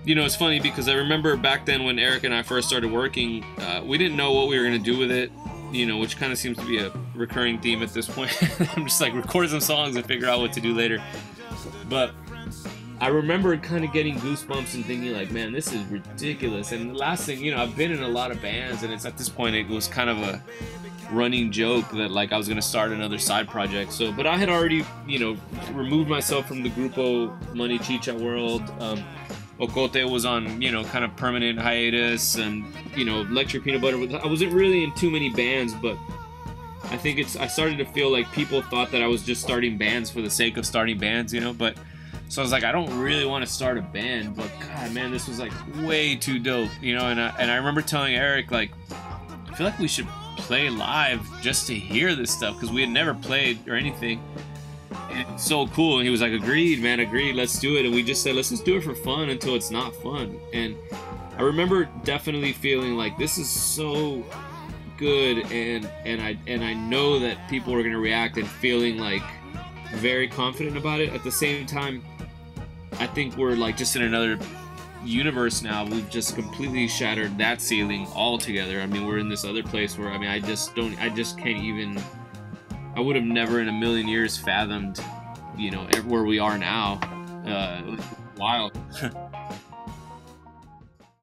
you know, it's funny because I remember back then when Eric and I first started working, we didn't know what we were going to do with it, you know, which kind of seems to be a recurring theme at this point. I'm just like, record some songs and figure out what to do later. But I remember kind of getting goosebumps and thinking like, man, this is ridiculous. And the last thing, you know, I've been in a lot of bands, and it's at this point, it was kind of a running joke that like I was going to start another side project. So, but I had already, you know, removed myself from the Grupo Money Chicha world. Ocote was on, you know, kind of permanent hiatus, and, you know, Electric Peanut Butter. I wasn't really in too many bands, but I think I started to feel like people thought that I was just starting bands for the sake of starting bands, you know, but so I was like, I don't really want to start a band, but God, man, this was like way too dope, you know, and I remember telling Eric, like, I feel like we should play live just to hear this stuff, because we had never played or anything. And it's so cool. And he was like, agreed, man, agreed, let's do it. And we just said, let's just do it for fun until it's not fun. And I remember definitely feeling like this is so good, and I know that people are gonna react, and feeling like very confident about it. At the same time, I think we're like just in another universe now. We've just completely shattered that ceiling altogether. I mean, we're in this other place where, I mean, I just can't even, I would have never in a million years fathomed, you know, where we are now. Wild.